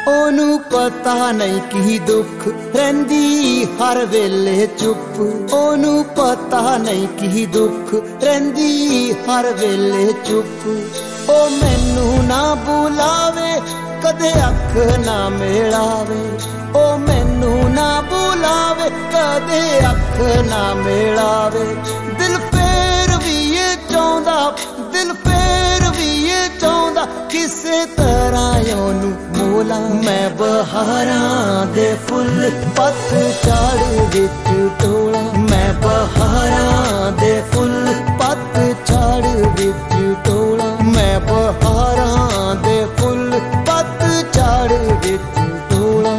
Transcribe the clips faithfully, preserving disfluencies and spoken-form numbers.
ओनू पता नहीं की दुख रहिंदी हर वेले चुप। ओनू पता नहीं की दुख रहिंदी हर वेले चुप। ओ मैनू ना बुलावे कदे अख ना मिलावे। ओ मैनू ना बुलावे कदे अख ना मिलावे। दिल फेर भी ये चाहुंदा, दिल फेर भी ये चाहुंदा किसे तरह ओनू मोला। मैं बहारां दे फुल पतझड़ विच टोला। मैं बहारां दे फुल पतझड़ विच टोला। मैं बहारां दे फुल पतझड़ विच टोला।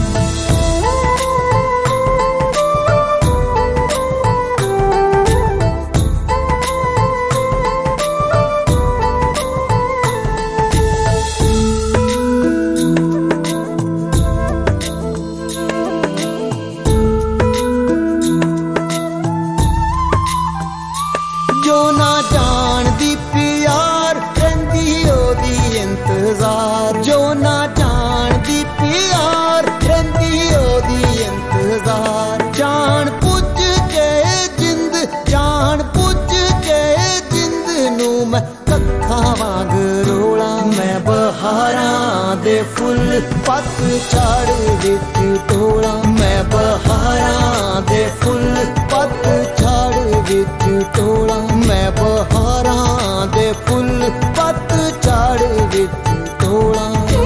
जो ना जानदी प्यार रहिंदी ओदी इंतजार। जो ना जानदी प्यार रहिंदी ओदी इंतजार। जान पुज के जिंद, जान पुज के जिंद नू मैं कक्खां वांग रोला। मैं बहारां दे फुल पतझड़ विच टोला। मैं बहारां दे फुल पतझड़ विच टोला। मैं बहारां दे फुल पतझड़ विच टोला।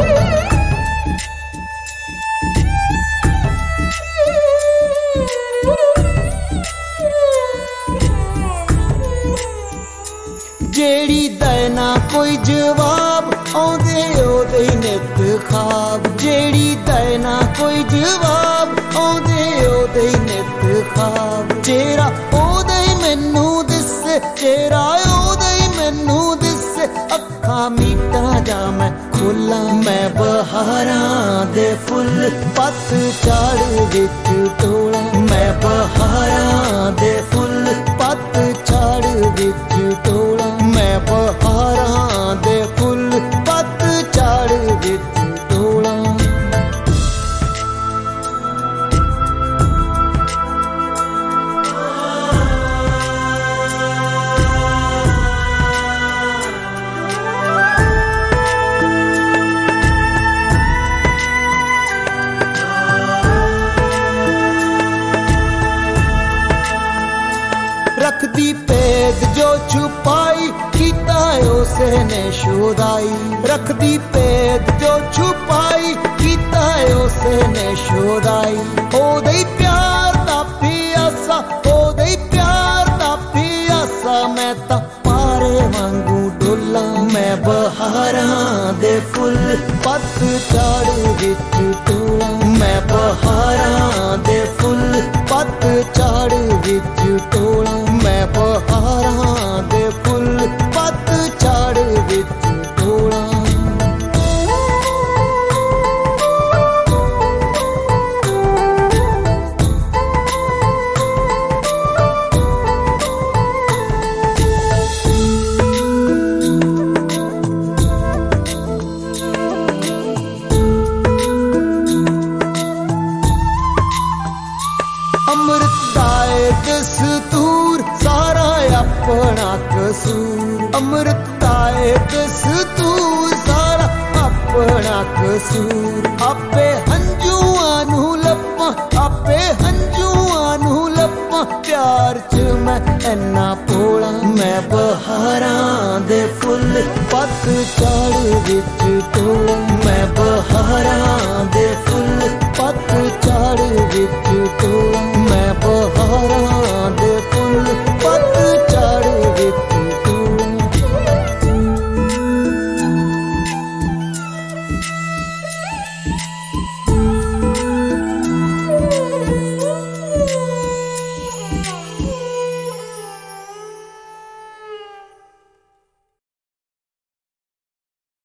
जेड़ी दे ना कोई जवाब आउंदे ओदे नित ख्वाब। जेड़ी दे ना कोई जवाब आउंदे ओदे नित ख्वाब। चेहरा ओदे मैनू दिसे, चेहरा ओदे मैनू दिसे अखां मीटा जा मैं खोला। मैं बहारां दे फुल पतझड़ विच टोला। मैं बहारां दे फुल पतझड़ विच टोला। मैं बहारां दे फुल पतझड़ विच टोला। रखदी पेद जो छुपाई कीता उसे ने शुदाई। रखदी पेद जो छुपाई कीता उसे ने शुदाई। ओदे प्यार दा पियासा, ओदे प्यार दा पियासा मैं तां पारे वांगू डोला। मैं बहारां दे फुल पतझड़ विच टोला। मैं बहारां दे फुल पतझड़ विच टोला। मैं बहारां दे फुल पतझड़ विच टोला। अमृत दाए दस्तूर सारा अपना कसूर। अमृत दाए दस्तूर सारा अपना कसूर। आपे हंजुआं नू लप्पां, आपे हंजुआं नू लप्पां प्यार च मैं इन्ना भोला। मैं बहारां दे फुल पतझड़ विच टोला। मैं बहारां दे फुल पतझड़ विच टोला। मैं बहारां